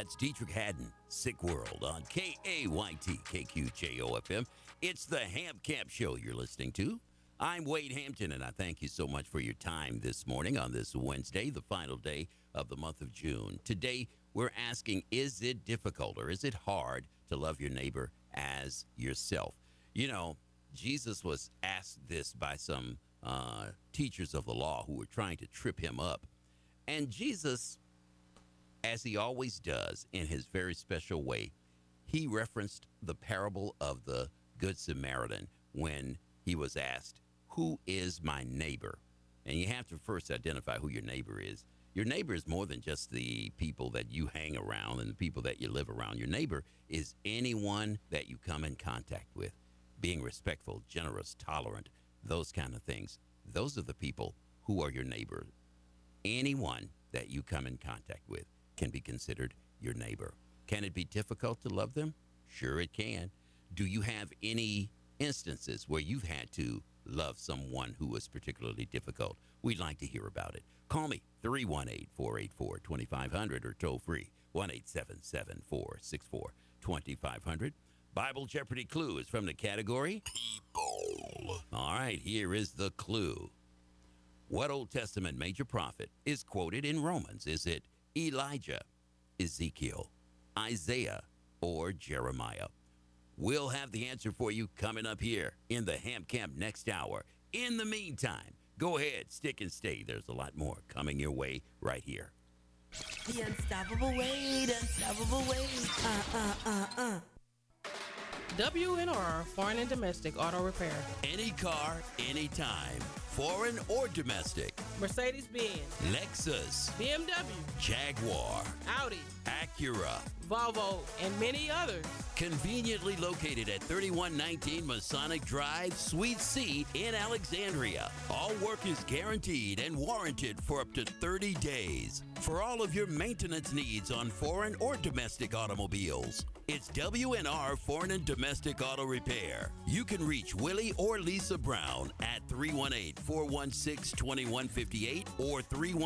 That's Dietrich Haddon, Sick World on KAYT, KQJOFM. It's the Ham Camp Show you're listening to. I'm Wade Hampton, and I thank you so much for your time this morning on this Wednesday, the final day of the month of June. Today, we're asking, is it difficult or is it hard to love your neighbor as yourself? You know, Jesus was asked this by some teachers of the law who were trying to trip him up. And Jesus, as he always does in his very special way, he referenced the parable of the Good Samaritan when he was asked, who is my neighbor? And you have to first identify who your neighbor is. Your neighbor is more than just the people that you hang around and the people that you live around. Your neighbor is anyone that you come in contact with, being respectful, generous, tolerant, those kind of things. Those are the people who are your neighbor. Anyone that you come in contact with can be considered your neighbor. Can it be difficult to love them? Sure it can. Do you have any instances where you've had to love someone who was particularly difficult? We'd like to hear about it. Call me, 318-484-2500 or toll free, 1-877-464-2500. Bible Jeopardy clue is from the category People. All right, here is the clue. What Old Testament major prophet is quoted in Romans? Is it Elijah, Ezekiel, Isaiah, or Jeremiah? We'll have the answer for you coming up here in the Ham Camp next hour. In the meantime, go ahead, stick and stay. There's a lot more coming your way right here. The unstoppable Wade, unstoppable Wade. WNR Foreign and Domestic Auto Repair. Any car, anytime. Foreign or domestic. Mercedes-Benz, Lexus, BMW, Jaguar, Audi, Acura, Volvo, and many others. Conveniently located at 3119 Masonic Drive, Suite C in Alexandria. All work is guaranteed and warranted for up to 30 days. For all of your maintenance needs on foreign or domestic automobiles, it's WNR Foreign and Domestic Auto Repair. You can reach Willie or Lisa Brown at 318-416-2158 or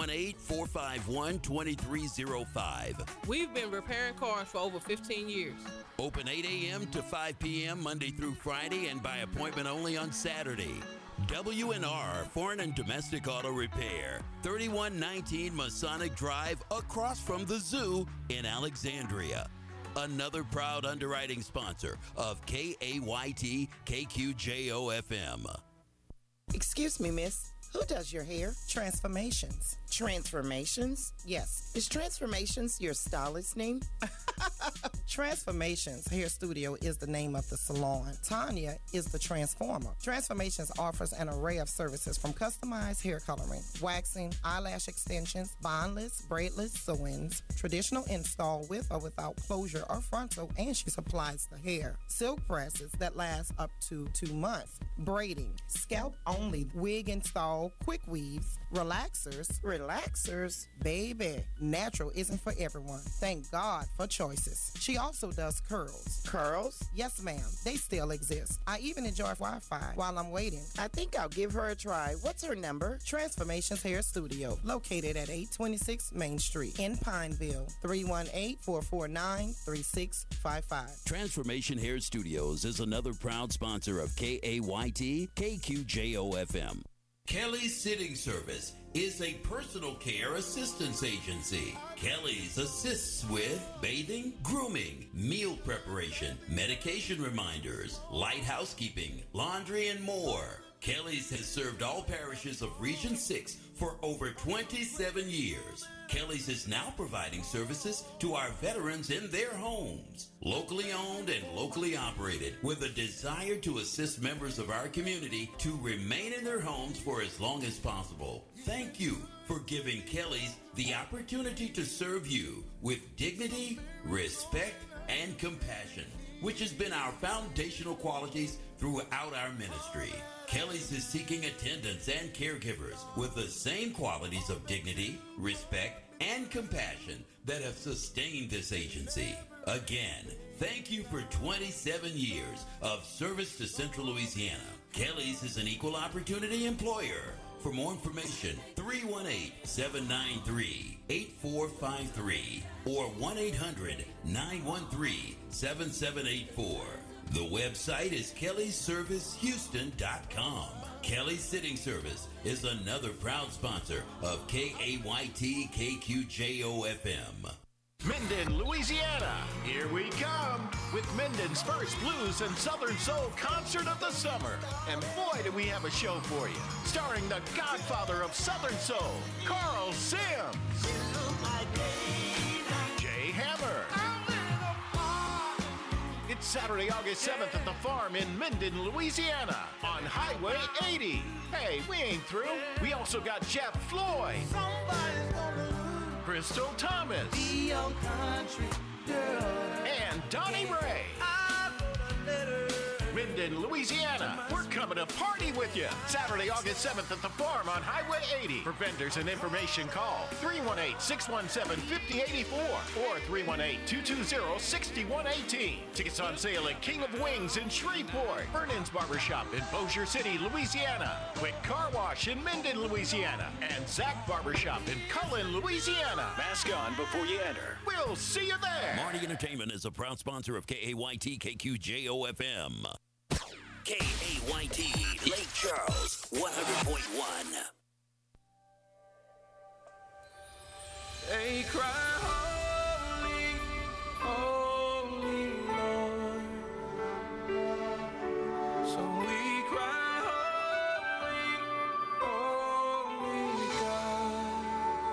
318-451-2305. We've been repairing cars for over 15 years. Open 8 a.m. to 5 p.m. Monday through Friday and by appointment only on Saturday. WNR Foreign and Domestic Auto Repair, 3119 Masonic Drive, across from the zoo in Alexandria. Another proud underwriting sponsor of KAYT KQJOFM. Excuse me, miss. Who does your hair? Transformations. Transformations? Yes. Is Transformations your stylist name? Transformations Hair Studio is the name of the salon. Tanya is the transformer. Transformations offers an array of services from customized hair coloring, waxing, eyelash extensions, bondless, braidless sew-ins, traditional install with or without closure or frontal, and she supplies the hair. Silk presses that last up to 2 months. Braiding, scalp only, wig install, quick weaves, relaxers, baby. Natural isn't for everyone. Thank God for choices. She also does curls. Curls? Yes, ma'am. They still exist. I even enjoy Wi-Fi while I'm waiting. I think I'll give her a try. What's her number? Transformations Hair Studio, located at 826 Main Street in Pineville, 318-449-3655. Transformation Hair Studios is another proud sponsor of KAYT KQJOFM. Kelly's Sitting Service is a personal care assistance agency. Kelly's assists with bathing, grooming, meal preparation, medication reminders, light housekeeping, laundry, and more. Kelly's has served all parishes of Region 6 for over 27 years. Kelly's is now providing services to our veterans in their homes. Locally owned and locally operated, with a desire to assist members of our community to remain in their homes for as long as possible. Thank you for giving Kelly's the opportunity to serve you with dignity, respect, and compassion, which has been our foundational qualities throughout our ministry. Kelly's is seeking attendants and caregivers with the same qualities of dignity, respect, and compassion that have sustained this agency. Again, thank you for 27 years of service to Central Louisiana. Kelly's is an equal opportunity employer. For more information, 318-793-8453 or 1-800-913-7784. The website is KellyServiceHouston.com. Kelly Sitting Service is another proud sponsor of KAYT KQJO-FM. Minden, Louisiana. Here we come with Minden's first blues and Southern Soul concert of the summer. And boy, do we have a show for you. Starring the godfather of Southern Soul, Carl Sims. Jay Hammer. It's Saturday, August 7th at the Farm in Minden, Louisiana on Highway 80. Hey, we ain't through. We also got Jeff Floyd. Crystal Thomas. And Donnie Ray. Minden, Louisiana. We're coming to party with you. Saturday, August 7th at the Farm on Highway 80. For vendors and information, call 318-617-5084 or 318-220-6118. Tickets on sale at King of Wings in Shreveport, Vernon's Barbershop in Bossier City, Louisiana, Quick Car Wash in Minden, Louisiana, and Zach Barbershop in Cullen, Louisiana. Mask on before you enter. We'll see you there. Marty Entertainment is a proud sponsor of KAYT KQJO-FM. KAYT Lake Charles 100.1. They cry, holy, holy Lord. So we cry, holy, holy God.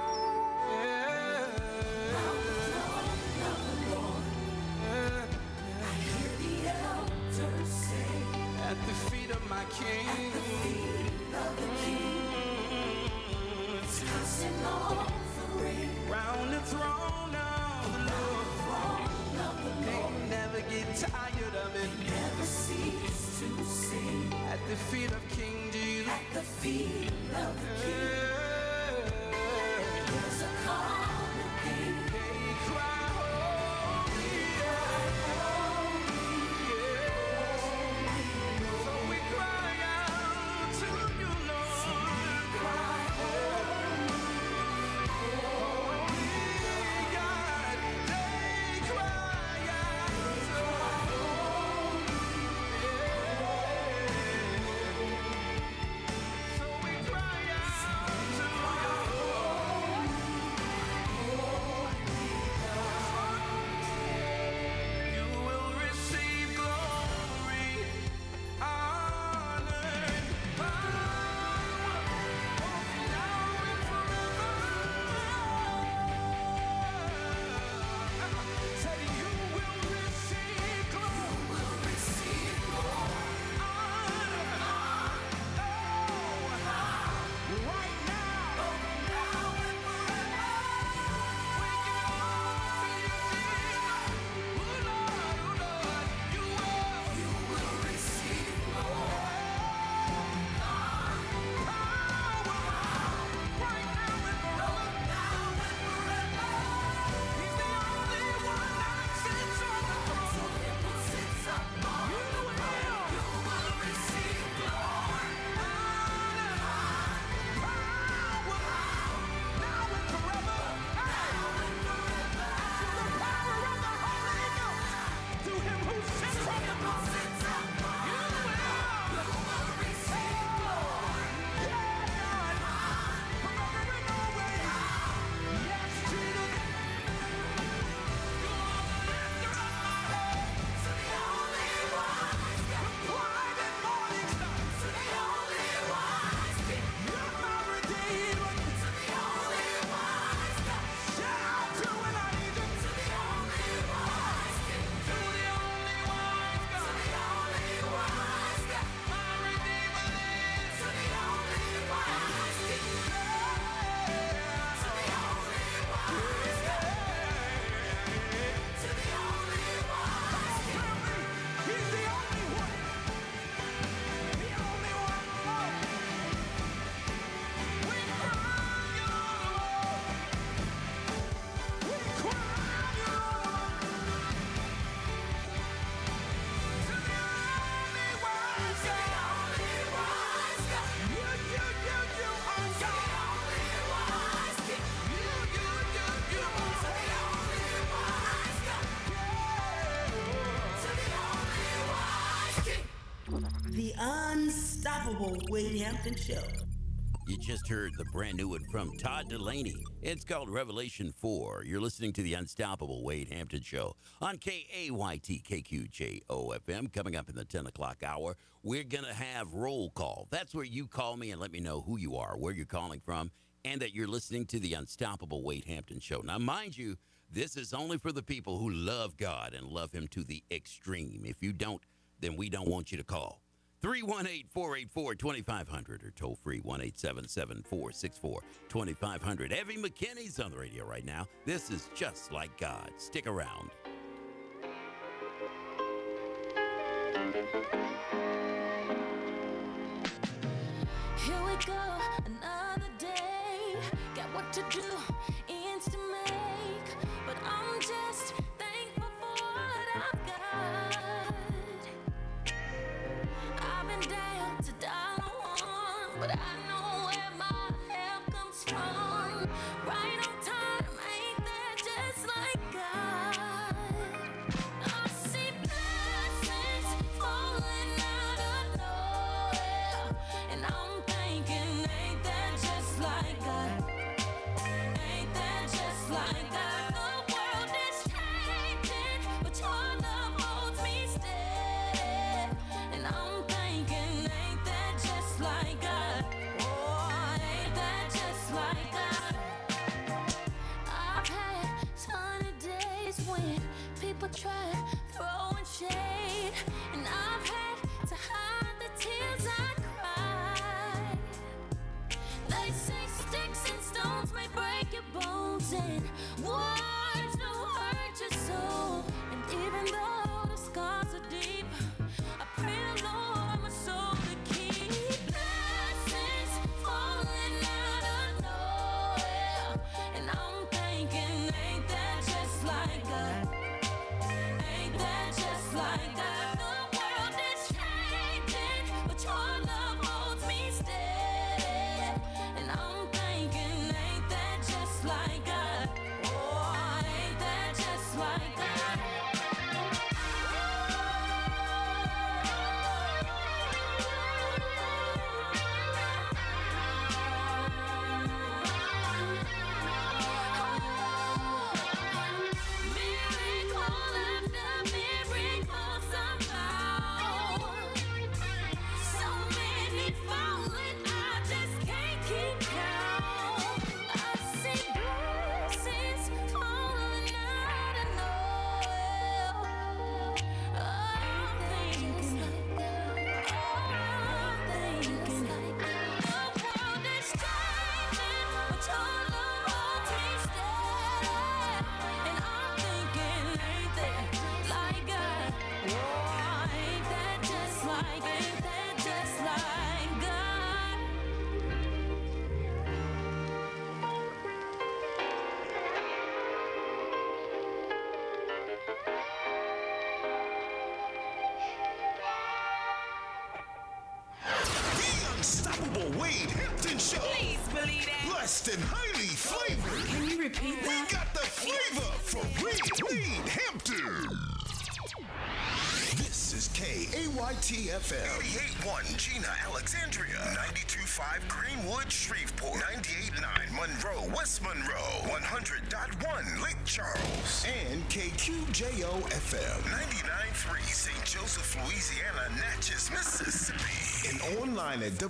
I hear the elders sing At the feet of my King. at the feet of the King. It's constant offering. Round the throne of the Lord. They never get tired of it. Never cease to sing At the feet of King Jesus. at the feet of the King. There's a common King. They cry, holy, holy, so we cry out to you, Lord. Cry, Holy God, they cry out to so we cry out. unstoppable Wade Hampton Show. You just heard the brand new one from Todd Delaney. It's called Revelation 4. You're listening to the Unstoppable Wade Hampton Show on KAYT KQJO FM. Coming up in the 10 o'clock hour, we're going to have roll call. That's where you call me and let me know who you are, where you're calling from, and that you're listening to the Unstoppable Wade Hampton Show. Now, mind you, this is only for the people who love God and love him to the extreme. If you don't, then we don't want you to call. 318-484-2500 or toll free 1-877-464-2500. Evie McKinney's on the radio right now. This is Just Like God. Stick around. Here we go, another day. Got what to do, ends to make. But I'm just thankful for what I've got. I've been down to dollar one, but I know where my help comes from. Right on time, ain't that just like God? I see blessings falling out of nowhere, and I'm thinking, ain't that just like God? Ain't that just like God? The world is changing, but your love holds me steady, and I'm thinking, ain't that just like God? Oh, ain't that just like God? I've had sunny days when people try throwing shade, and I've had to hide the tears I cried. They say sticks and stones may break your bones, and words don't hurt your soul. And even though the scars are deep, I pray the Lord my soul to keep. Blessings falling out of nowhere, and I'm thinking, ain't that just like God? Ain't that just like God? The world is changing, but your love holds me steady, and I'm thinking, ain't that just like God? Oh, ain't that just like God? Miracle after miracle somehow. So many falling, I just can't keep count. I see blessings falling out of nowhere. I'm thinking, the world is changing, but your love holds me steady, and I'm thinking, ain't that like God? Oh, ain't that just like God? The Unstoppable Wade Hampton Show. Please believe that. Blessed and highly flavored. Can you repeat We that? got the flavor for Wade Hampton. This is KAYT FM. 88.1 Gina, Alexandria. 92.5 Greenwood, Shreveport. 98.9 Monroe, West Monroe. 100.1 Lake Charles. And KQJO FM. 99.3 St. Joseph, Louisiana, Natchez, Mississippi. And online at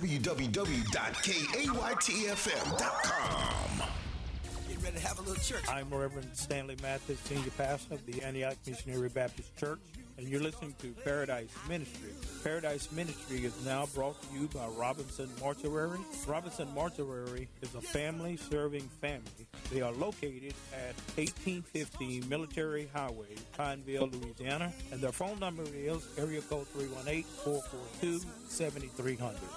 www.kaytfm.com. Get ready to have a little church. I'm Reverend Stanley Mathis, Senior Pastor of the Antioch Missionary Baptist Church, and you're listening to Paradise Ministry. Paradise Ministry is now brought to you by Robinson Mortuary. Robinson Mortuary is a family-serving family. They are located at 1815 Military Highway, Pineville, Louisiana, and their phone number is area code 318-442-7300.